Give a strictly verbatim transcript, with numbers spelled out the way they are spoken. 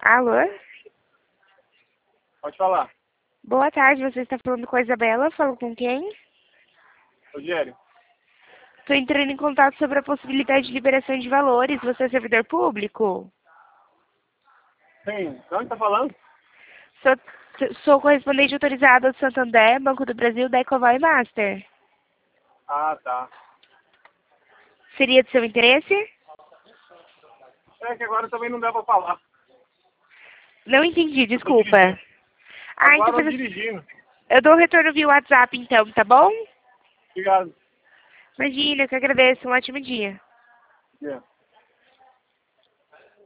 Alô? Pode falar. Boa tarde, você está falando com a Isabela? Falo com quem? Rogério. Estou entrando em contato sobre a possibilidade de liberação de valores. Você é servidor público? Sim. De onde tá falando? Sou, sou correspondente autorizada do Santander, Banco do Brasil, da Ecoval e Master. Ah, tá. Seria de seu interesse? É que agora também não dá pra falar. Não entendi, Eu tô desculpa. dirigindo. Ah, Agora então eu faz- dirigindo. eu dou um retorno via WhatsApp então, tá bom? Obrigado. Imagina, eu que agradeço. Um ótimo dia. Yeah.